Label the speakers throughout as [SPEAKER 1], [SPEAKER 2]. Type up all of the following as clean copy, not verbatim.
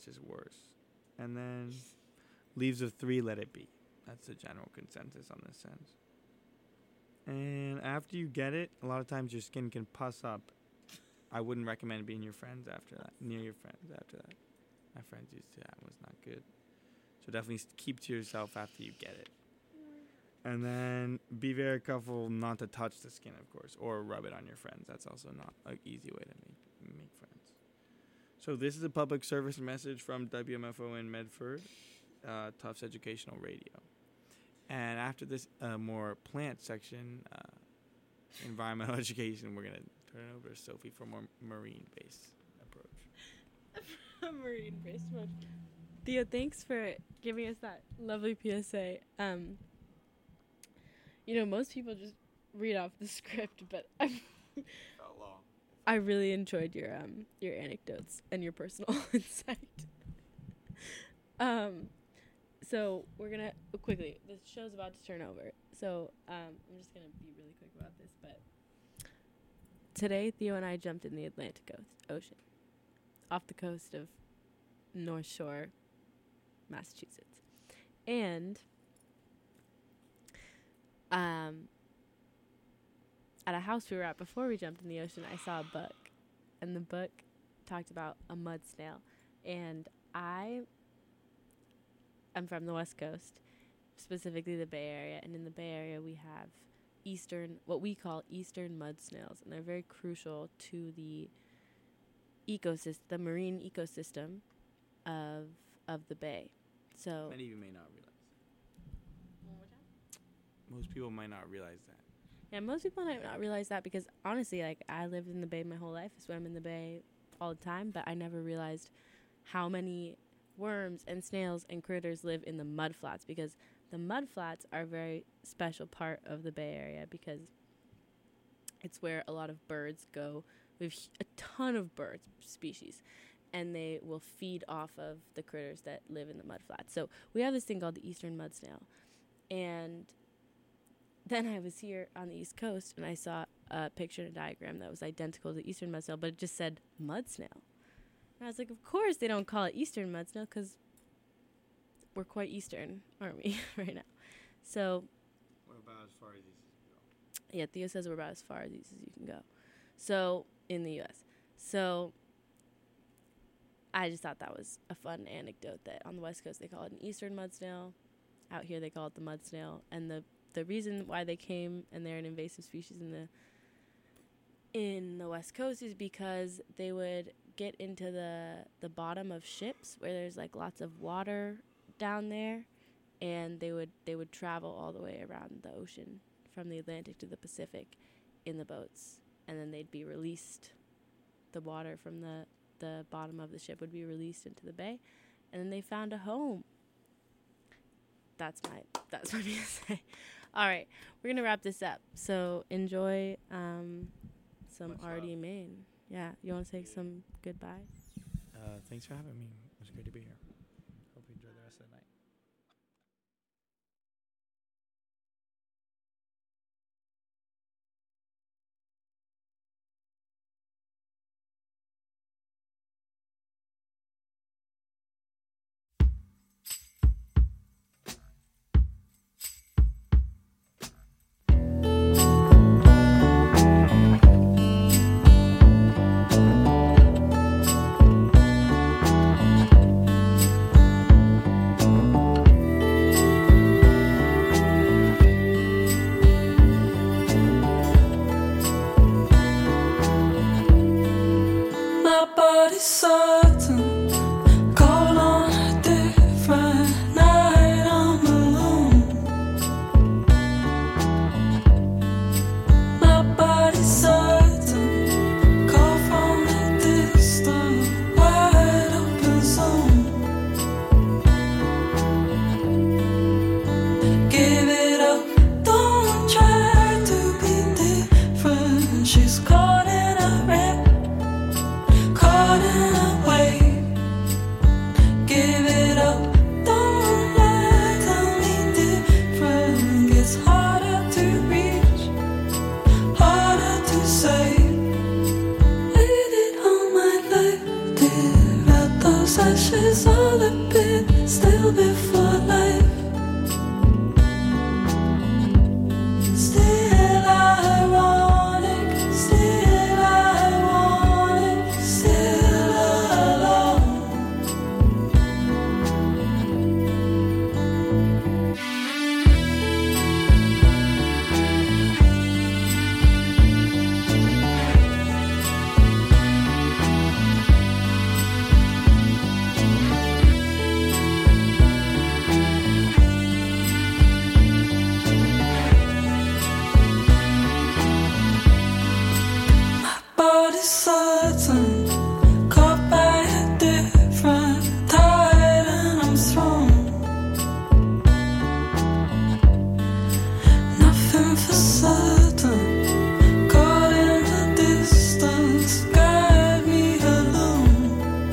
[SPEAKER 1] is worse. And then leaves of 3, let it be. That's the general consensus on this sense. And after you get it, a lot of times your skin can pus up. I wouldn't recommend being your friends after that, near your friends after that. My friends used to. That was not good. So definitely keep to yourself after you get it. And then be very careful not to touch the skin, of course, or rub it on your friends. That's also not an easy way to make friends. So this is a public service message from WMFO in Medford, Tufts Educational Radio. And after this more plant section, environmental education, we're going to turn it over to Sophie for more marine-based approach.
[SPEAKER 2] A marine-based approach. Theo, thanks for giving us that lovely PSA. Most people just read off the script, but I really enjoyed your anecdotes and your personal insight. So we're gonna quickly. The show's about to turn over, so I'm just gonna be really quick about this. But today, Theo and I jumped in the Atlantic Ocean, off the coast of North Shore, Massachusetts, and at a house we were at before we jumped in the ocean, I saw a book, and the book talked about a mud snail, and I'm from the West Coast, specifically the Bay Area, and in the Bay Area we have what we call eastern mud snails, and they're very crucial to the ecosystem, the marine ecosystem of the bay. So
[SPEAKER 1] many of you may not realize. Most people might not realize that.
[SPEAKER 2] Yeah, most people might not realize that because honestly, like, I lived in the bay my whole life. I swam in the bay all the time, but I never realized how many worms and snails and critters live in the mud flats, because the mud flats are a very special part of the Bay Area because it's where a lot of birds go. We have a ton of bird species, and they will feed off of the critters that live in the mud flats. So we have this thing called the eastern mud snail, and then I was here on the East Coast, and I saw a picture and a diagram that was identical to the eastern mud snail, but it just said mud snail. And I was like, of course they don't call it eastern mud snail because we're quite eastern, aren't we, right now? So
[SPEAKER 1] we're about as far as east as you can go.
[SPEAKER 2] Yeah, Theo says we're about as far as east as you can go. So, in the U.S. So I just thought that was a fun anecdote that on the West Coast they call it an eastern mud snail. Out here they call it the mud snail. And the reason why they came and they're an invasive species in the West Coast is because they would get into the bottom of ships where there's like lots of water down there, and they would travel all the way around the ocean from the Atlantic to the Pacific in the boats, and then they'd be released. The water from the bottom of the ship would be released into the bay, and then they found a home. That's my PSA. All right, we're gonna wrap this up. So enjoy some RD Maine. Yeah, you want to say some goodbye?
[SPEAKER 1] Thanks for having me. It was great to be here. Hope you enjoy the rest of the night.
[SPEAKER 3] ashes all a bit still before life. Still ironic, still ironic, still alone. Body's certain, caught by a different tide, and I'm thrown. Nothing for certain, caught in the distance, guide me alone.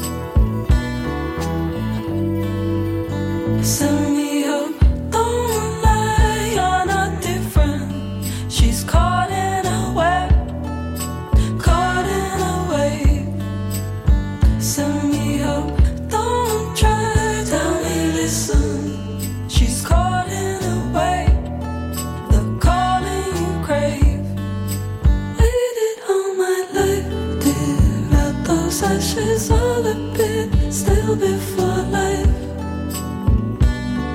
[SPEAKER 3] Send me up, don't lie, you're not different. She's caught in a web. Caught in a wave. Send me up, don't try, tell me listen. She's caught in a wave, the calling you crave. Waited all my life, did let those ashes all a bit still before life.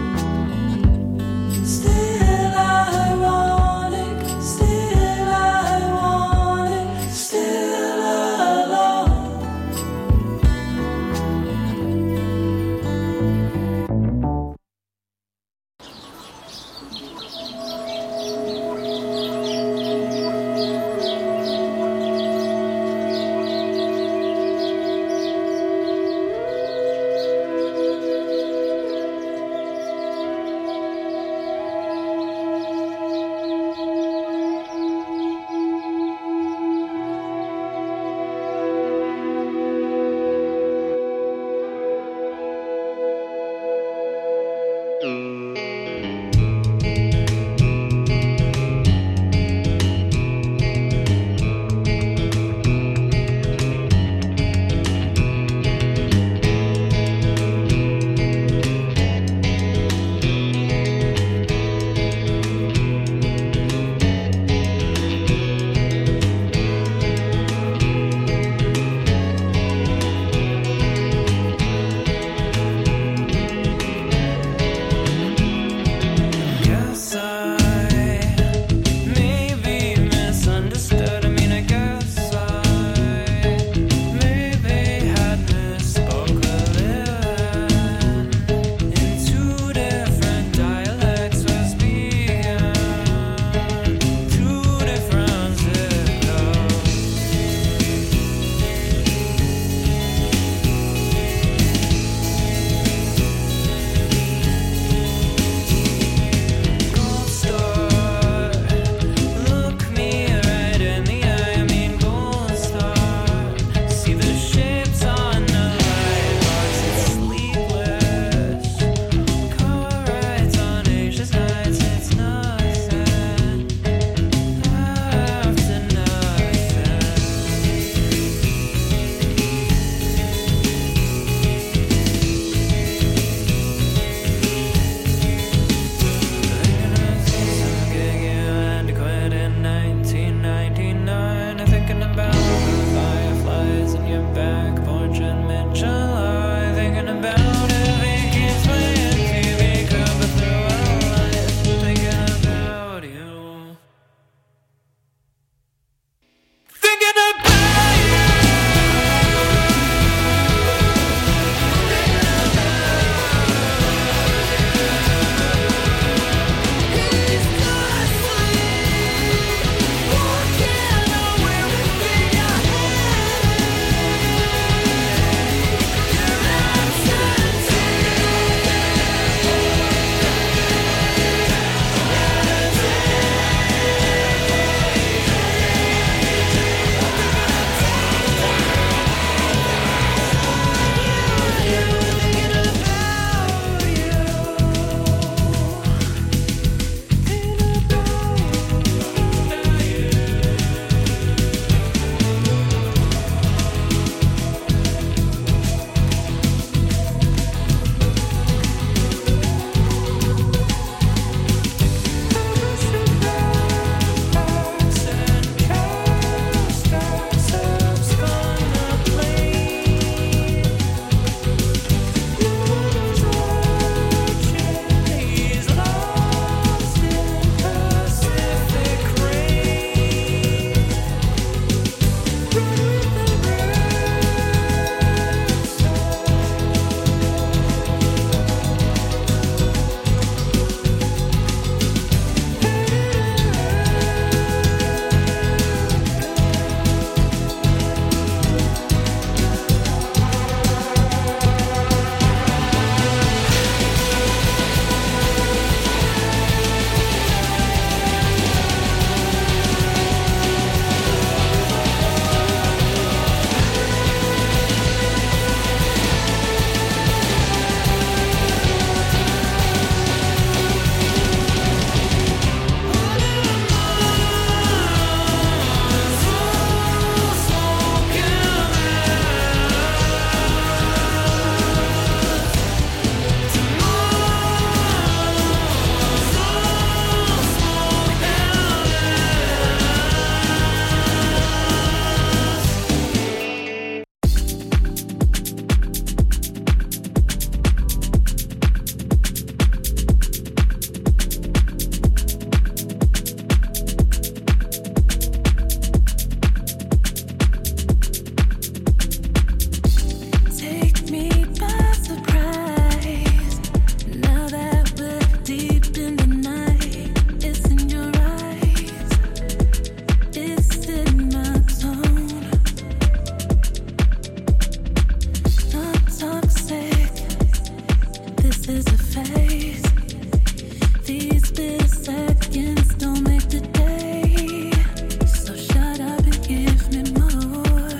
[SPEAKER 3] is a phase. These little seconds don't make the day. So shut up and give me more.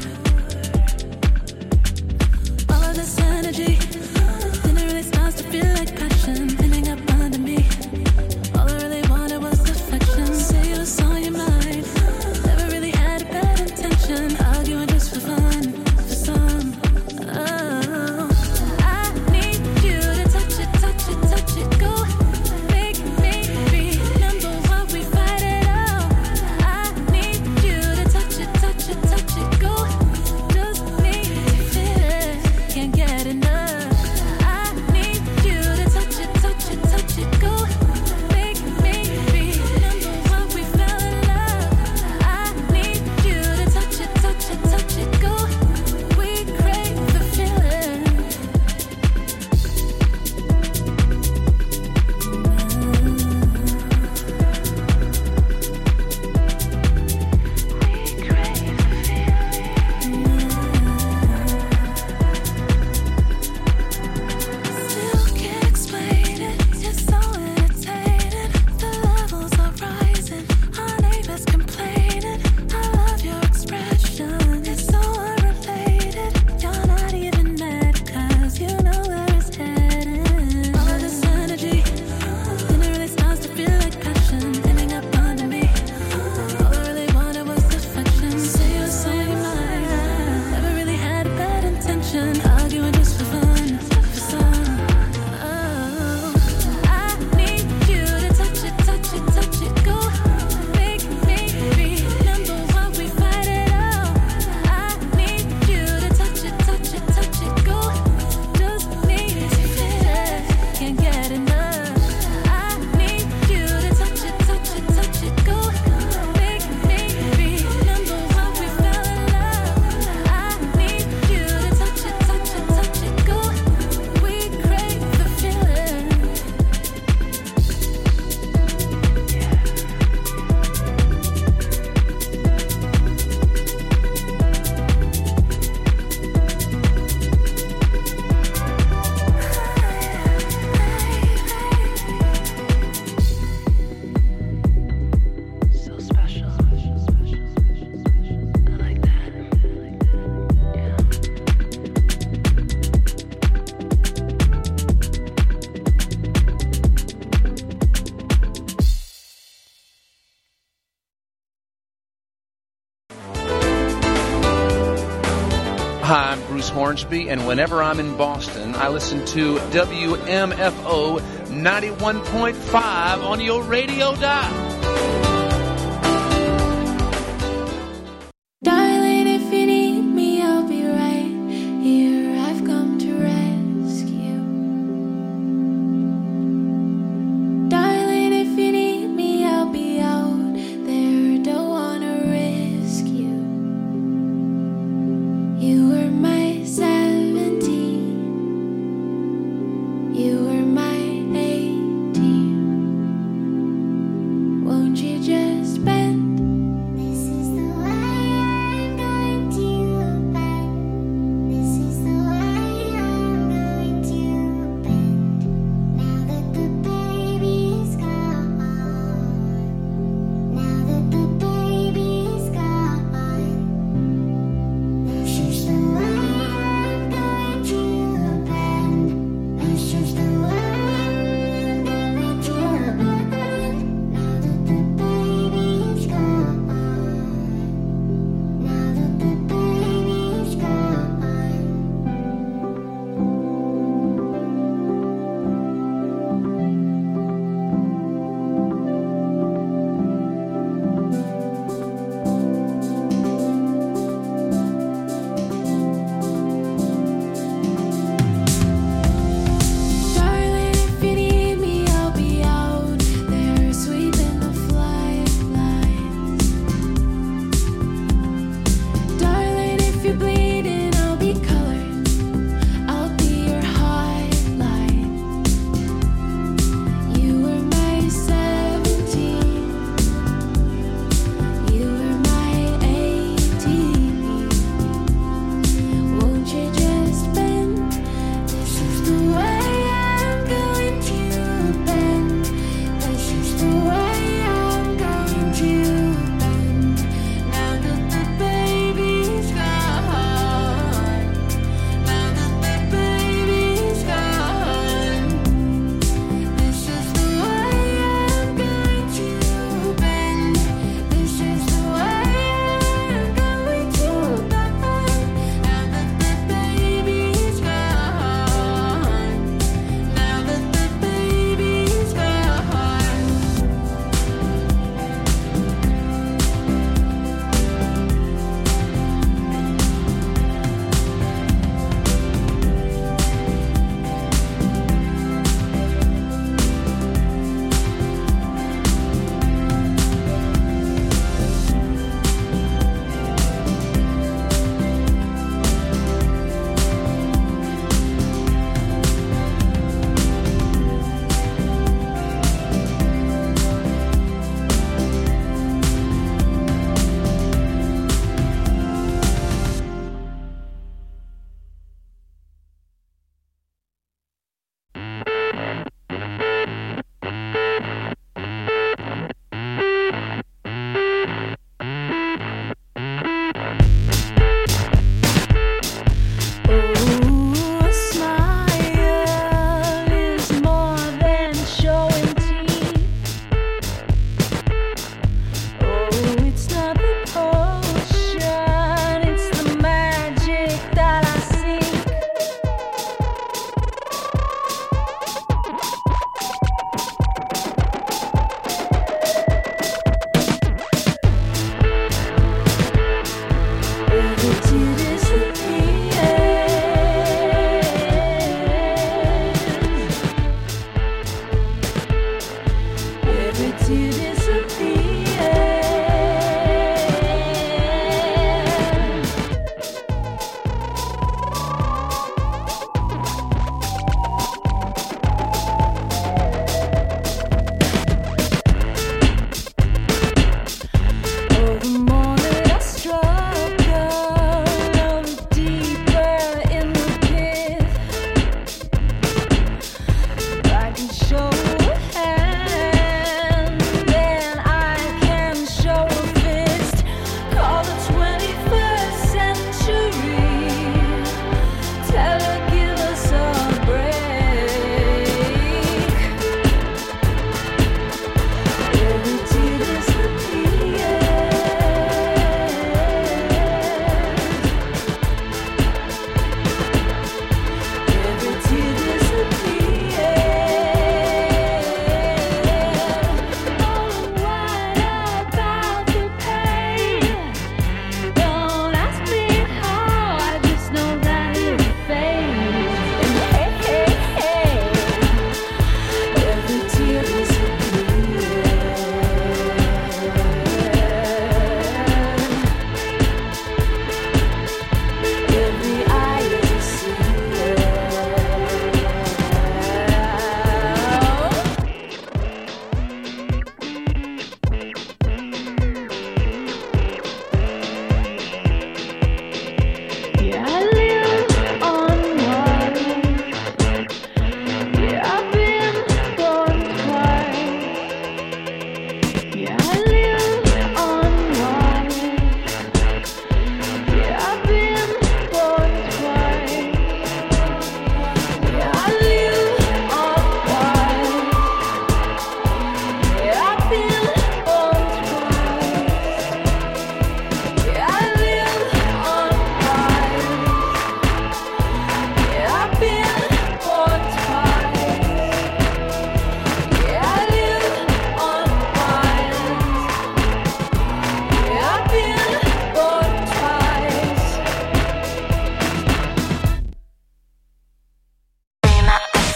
[SPEAKER 3] All of this energy, then it really starts to feel like passion, ending up under me. All I really wanted was affection. Say it was on your mind. Never really had a bad intention. Arguing just for fun, for some. Oh, I need you to touch it, touch it, touch it. Go make me remember what we fight it out. I need you to touch it, touch it, touch it. Go, just need to feel it. Can't get enough. I need you to touch it, touch it, touch it. Go make me remember what we fell in love. I need you to touch it, touch it, touch it. Go, we crave the feeling. We crave the feeling. Still can't explain it. You're so irritated. The levels are rising. Our neighbors complaining. I love your expression. It's so unrelated. You're not even mad 'cause you know where it's heading. All of this energy, then it really starts to feel like passion, ending up under me. All I really wanted was affection. Say it was on your mind. Never really had a bad intention. Arguing just for fun, for some. Oh, I need you to touch it, touch it, touch it. Go make me remember what we fight it out. I need you to touch it, touch it, touch it. Go, just need to feel it. Can't get enough. I need you to touch it, touch it, touch it. Go make me remember what we fell in love. I need you to touch it, touch it, touch it. Go, we crave the feeling. So special. I like that.
[SPEAKER 4] Hi, I'm Bruce Hornsby, and whenever I'm in Boston, I listen to WMFO 91.5 on your radio dial.
[SPEAKER 3] Darling, if you need me, I'll be right here. I've come to rescue. Darling, if you need me, I'll be out there. Don't wanna risk you. You were my 17. You were my 18.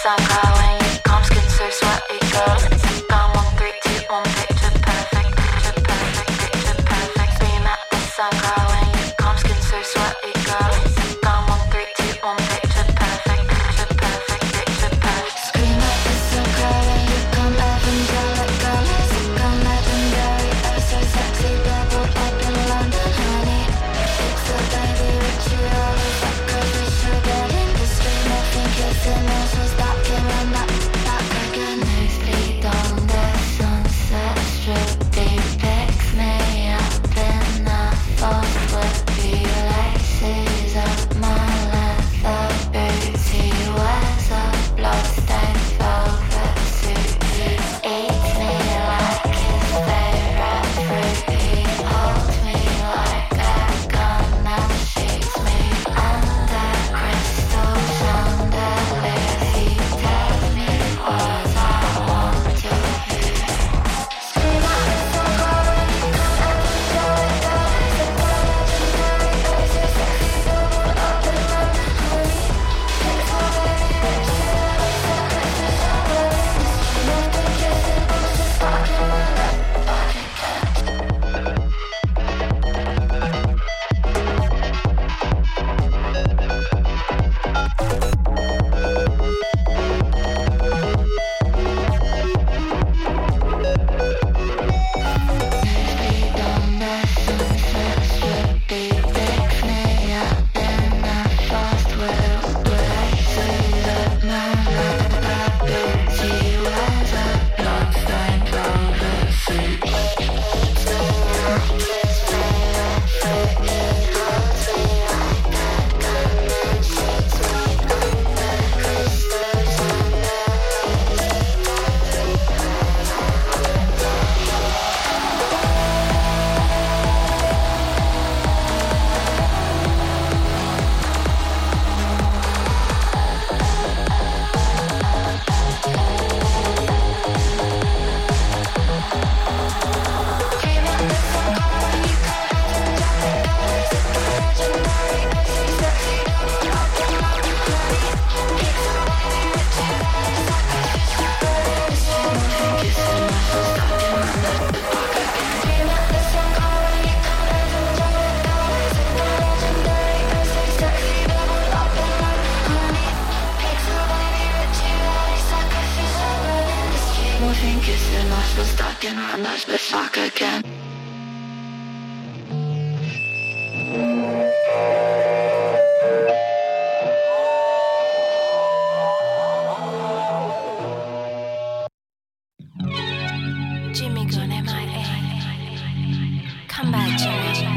[SPEAKER 3] sun car when you come, skin so sweaty, girl. Gone 1, 3, 2, 1, picture perfect, picture perfect, picture perfect. Scream at the sun car when you come, skin so sweaty, girl. Gone 1, 3, 2, 1, picture perfect, picture perfect, picture perfect. Scream at the sun car when you come, evangelic girl. Come legendary, oh so sexy, bubbled up in London, honey. It's a baby ritual, it's like a visual dead industry. Nothing kissing, no so stop and run back again. Nosebleed on the sunset strip, depicts me up in the fog with laces up my leather boots. He wears a bloodstained velvet suit. He eats me like his favorite fruit. He holds me like a gun and shoots me under crystal chandeliers. He tells me what I want to hear. Scream out the sun car when you come, evangelic girl. Legendary, oh so sexy, bubbled up in London, honey. It's my baby ritual, it's like a visual dead industry. Nothing kissing, no so stop and run back again. Morphine kissing, I feel stuck in run, let's be back again. Jimmy gone MIA. Come back, Jimmy.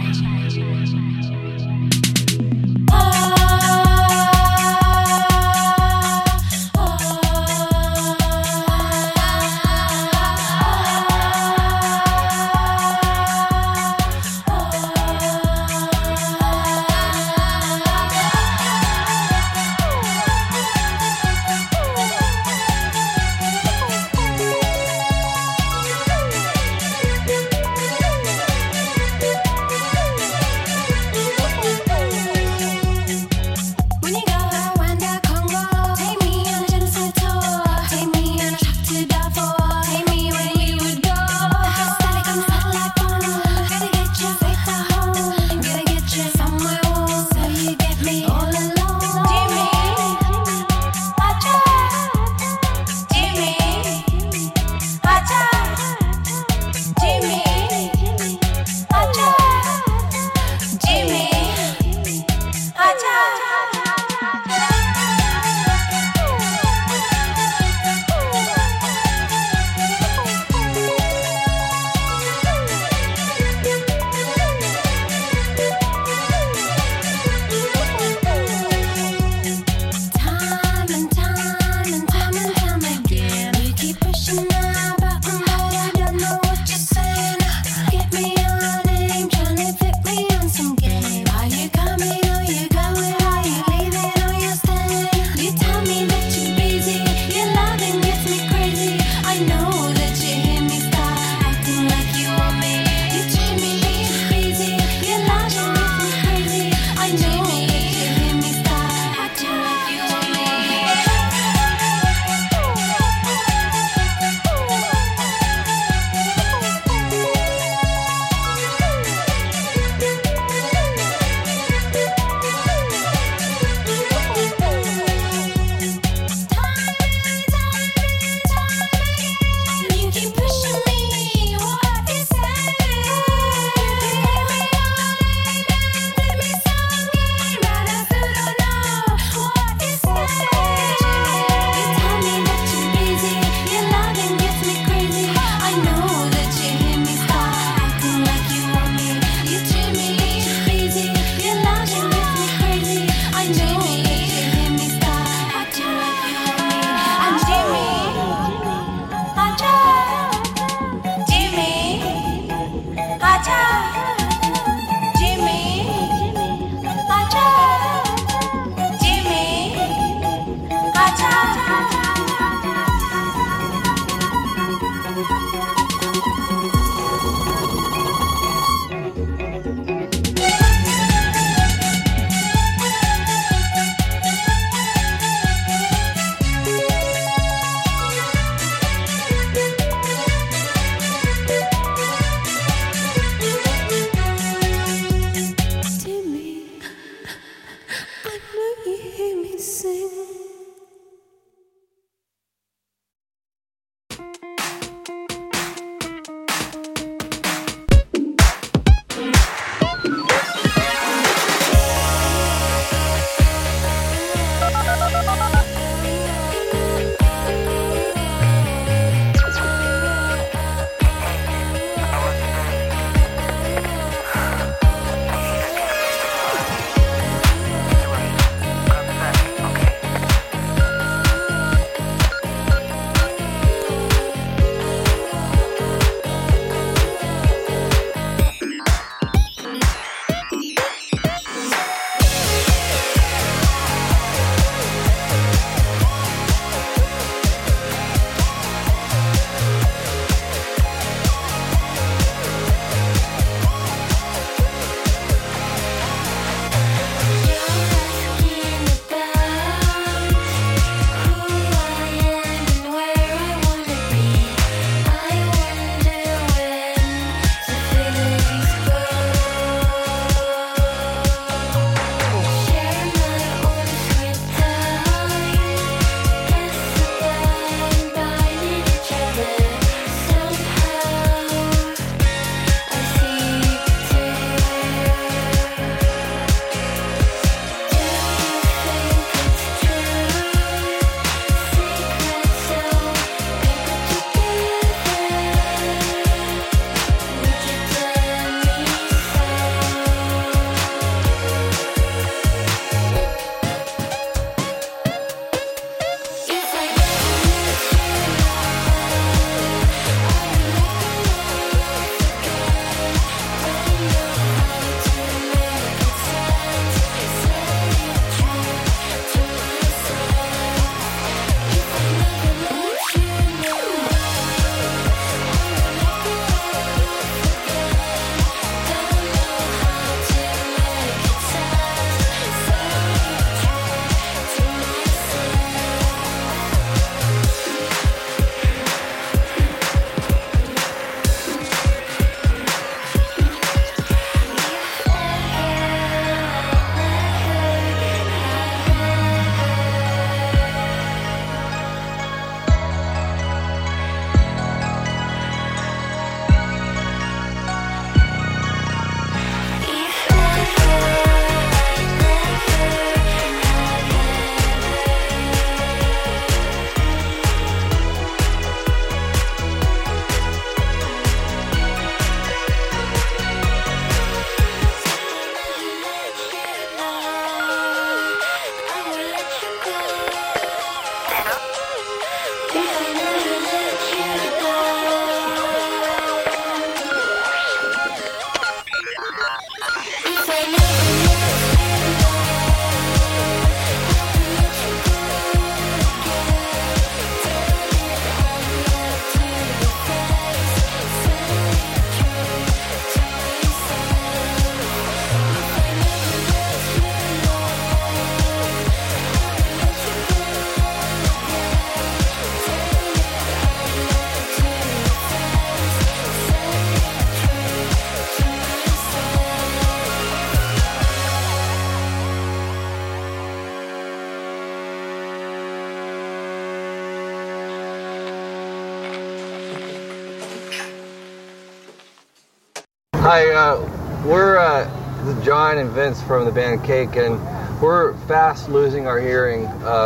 [SPEAKER 5] Hi, we're John and Vince from the band Cake, and we're fast losing our hearing,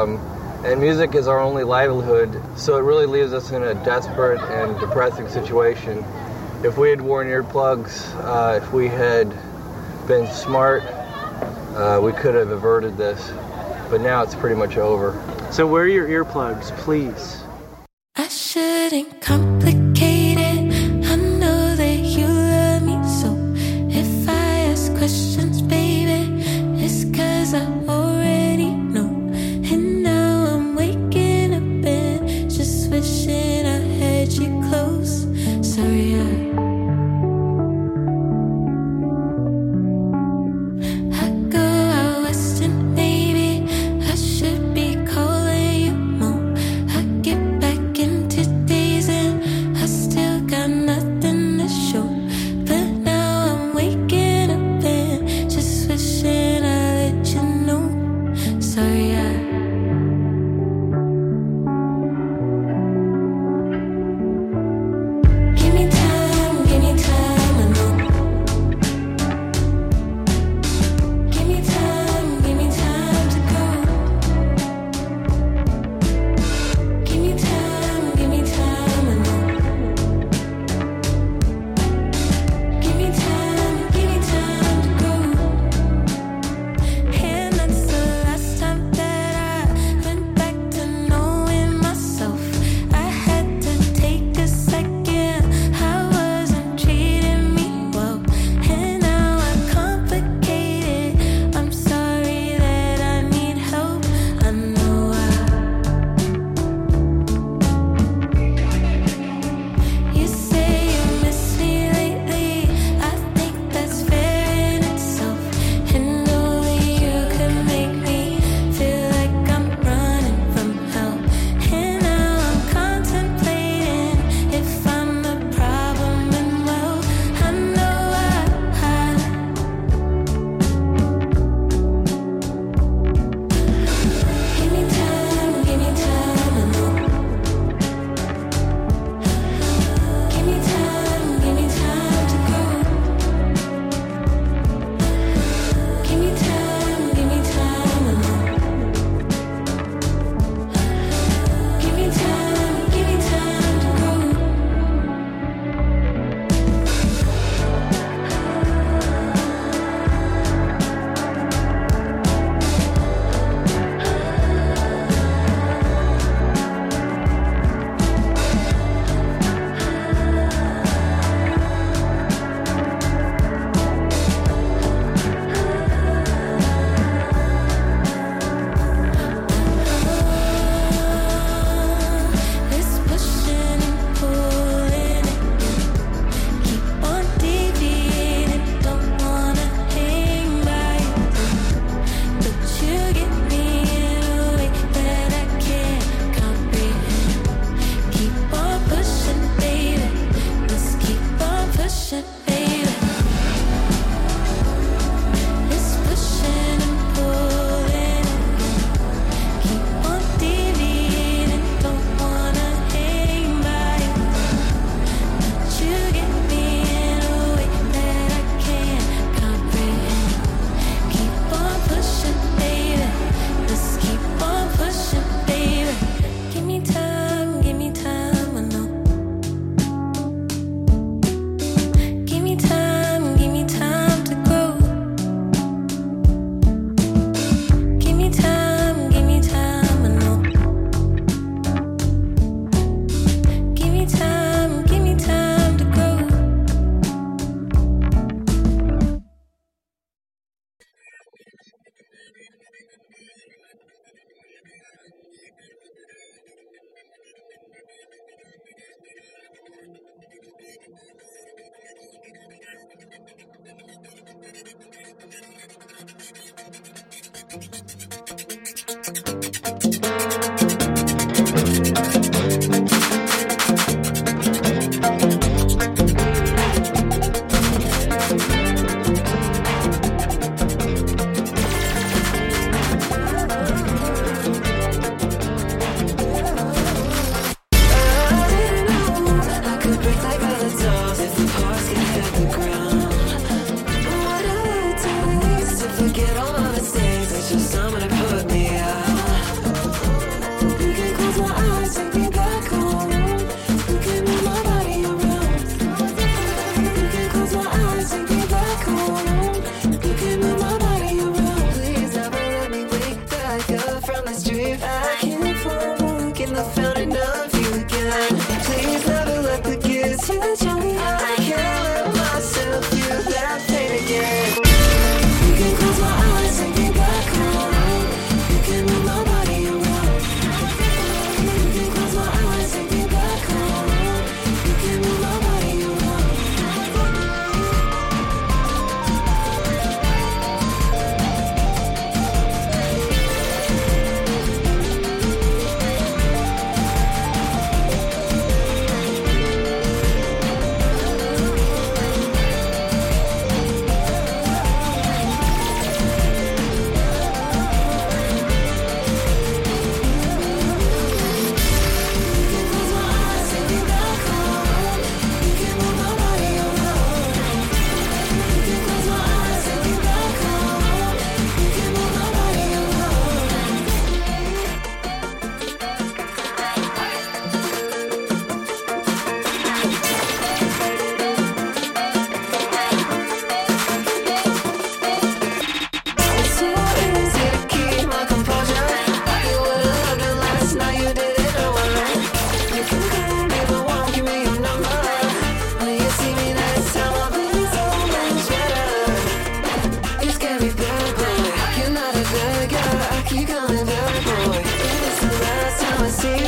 [SPEAKER 5] and music is our only livelihood, so it really leaves us in a desperate and depressing situation. If we had worn earplugs, if we had been smart, we could have averted this, but now it's pretty much over.
[SPEAKER 6] So wear your earplugs, please.
[SPEAKER 3] I shouldn't complicate it. I know that you love me, so if I ask questions, baby, it's 'cause I already know. And now I'm waking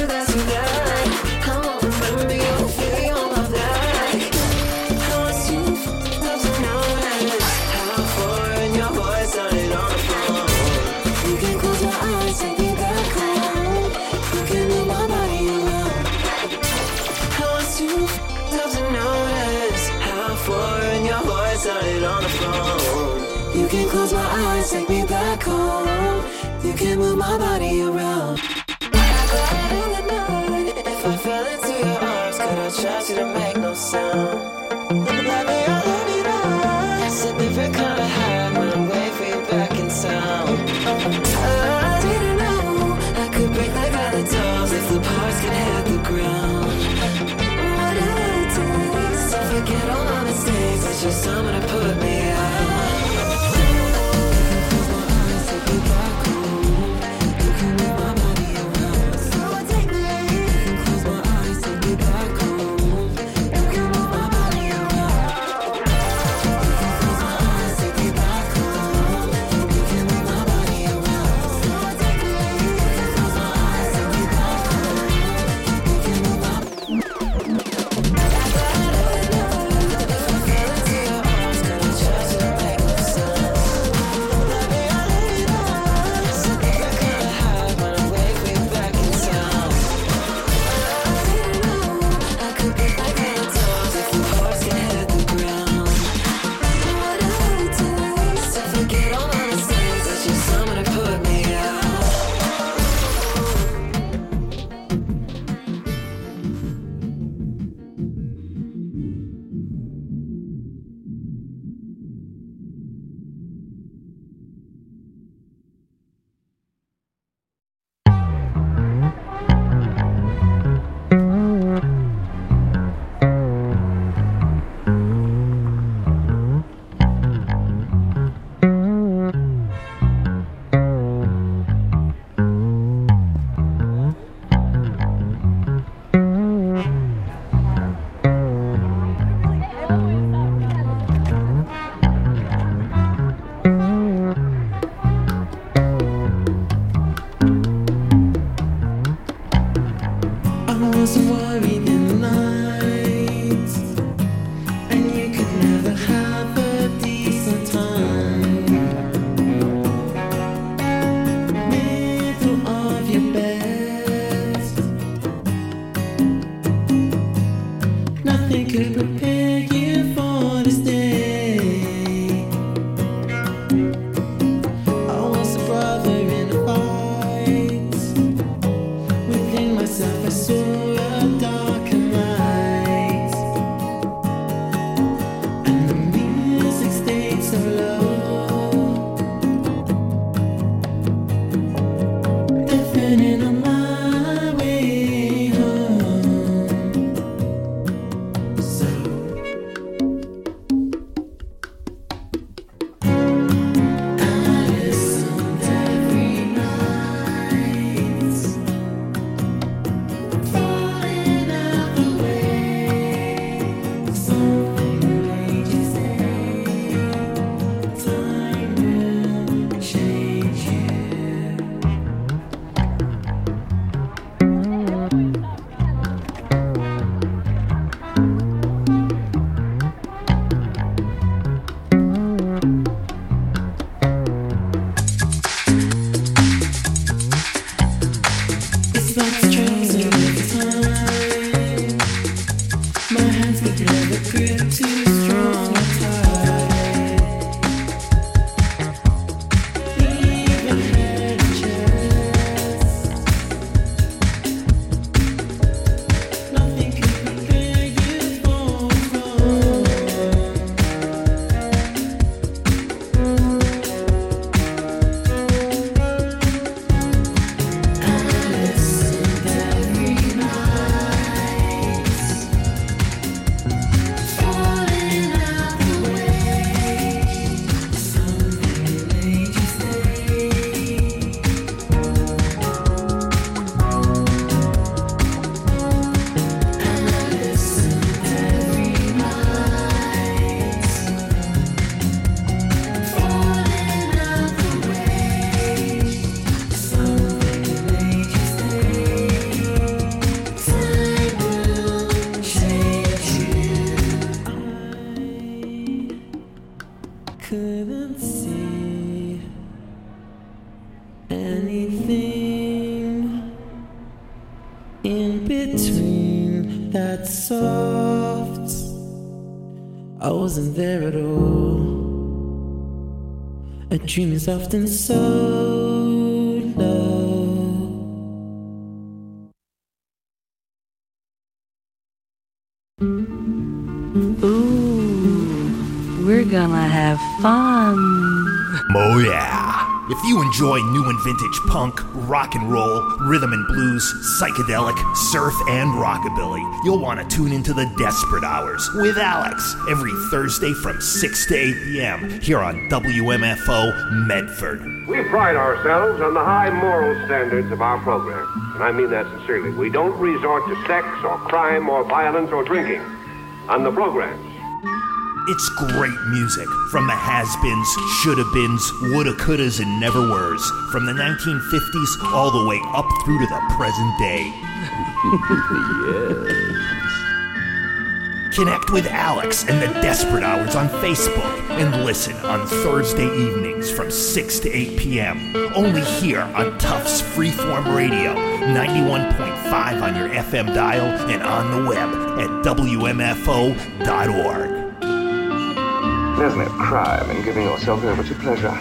[SPEAKER 3] that tonight. I won't remember you, feel all of that. How it's too up to notice how foreign your voice sounded on the phone. You can close my eyes, take me back home. You can move my body around. How it's too up to notice how foreign your voice sounded on the phone. You can close my eyes, take me back home. You can move my body around. If I fell into your arms, could I trust you to make no sound? Let me all of it all. It's a different kind of high when I'm waiting for you back in town. I didn't know I could break like other dolls if the parts could hit the ground. Whatever it takes to forget all my mistakes, it's just someone to put me out.
[SPEAKER 7] in between that soft. I wasn't there at all. A dream is often so low.
[SPEAKER 8] Ooh, we're gonna have fun.
[SPEAKER 9] Oh yeah. If you enjoy new and vintage punk, rock and roll, rhythm and blues, psychedelic, surf, and rockabilly, you'll want to tune into the Desperate Hours with Alex every Thursday from 6 to 8 p.m. here on WMFO Medford.
[SPEAKER 10] We pride ourselves on the high moral standards of our program, and I mean that sincerely. We don't resort to sex or crime or violence or drinking on the programs.
[SPEAKER 9] It's great music from the has-beens, shoulda-beens, woulda-couldas, and never-weres, from the 1950s all the way up through to the present day. Yes. Connect with Alex and the Desperate Hours on Facebook and listen on Thursday evenings from 6 to 8 p.m. Only here on Tufts Freeform Radio, 91.5 on your FM dial and on the web at WMFO.org.
[SPEAKER 11] There's no crime in giving yourself over to pleasure.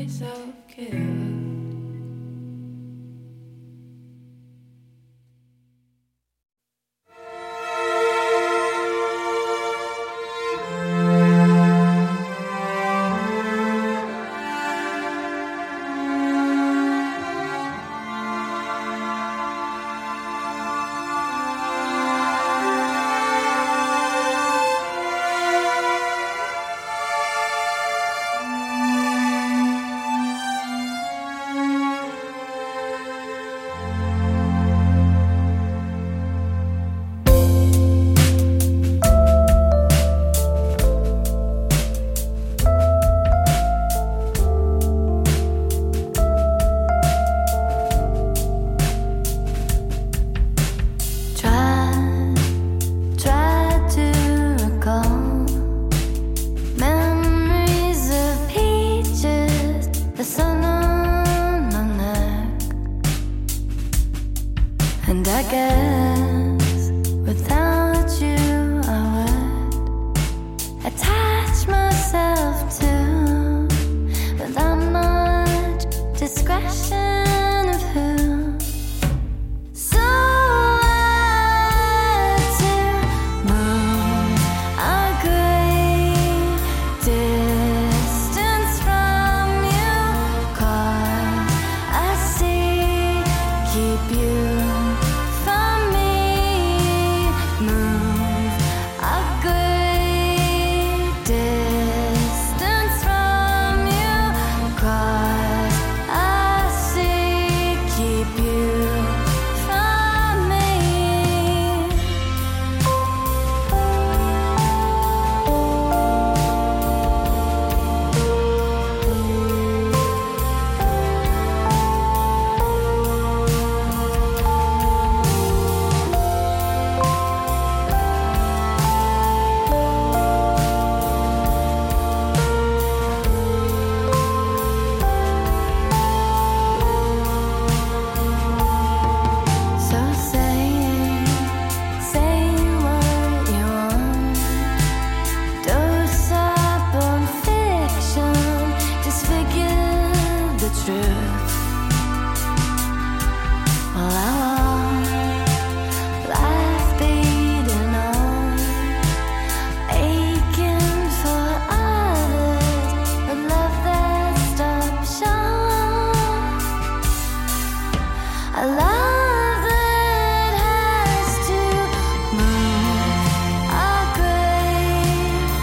[SPEAKER 3] myself killed.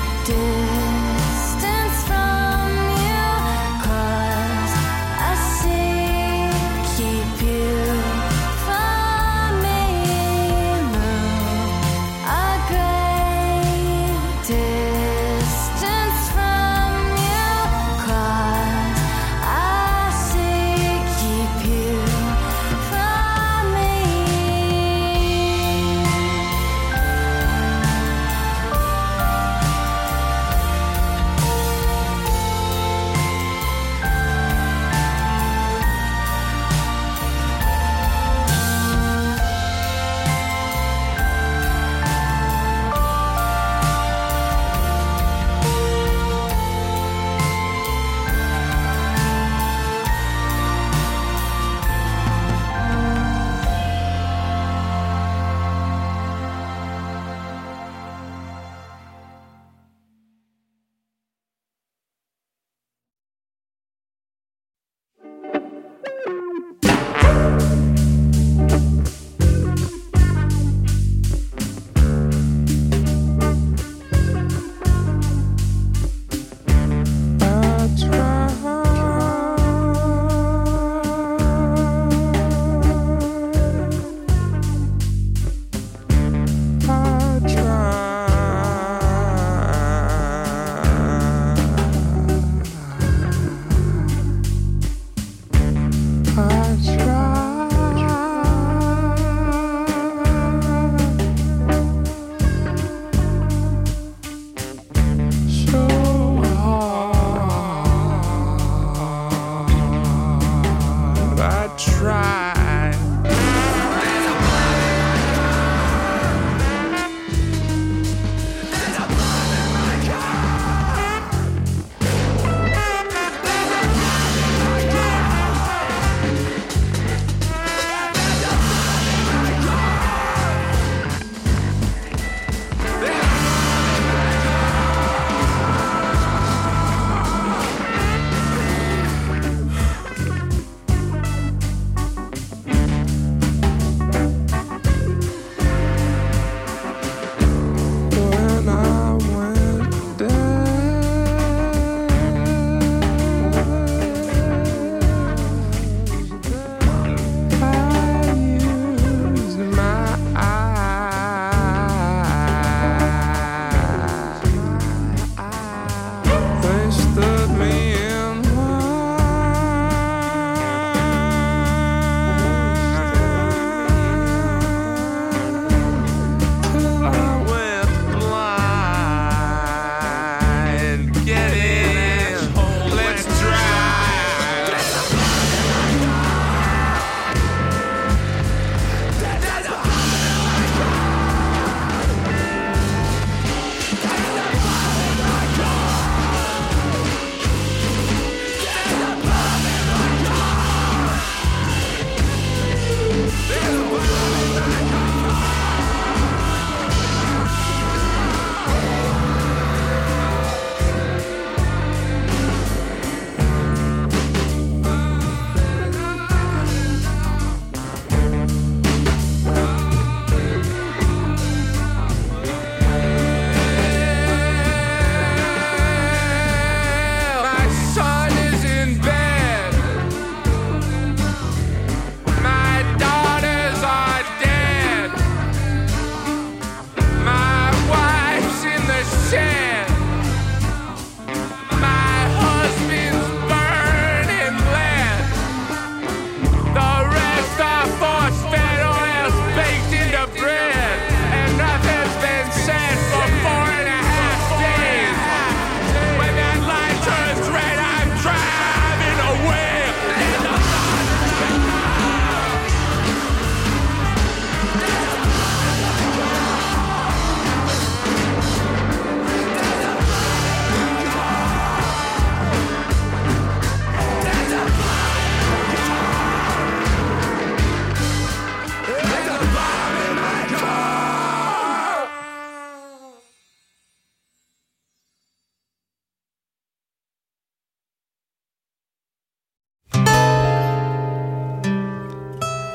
[SPEAKER 12] I see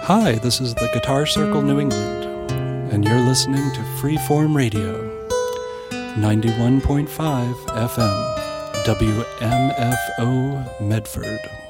[SPEAKER 12] Hi, this is the Guitar Circle New England, and you're listening to Freeform Radio, 91.5 FM, WMFO Medford.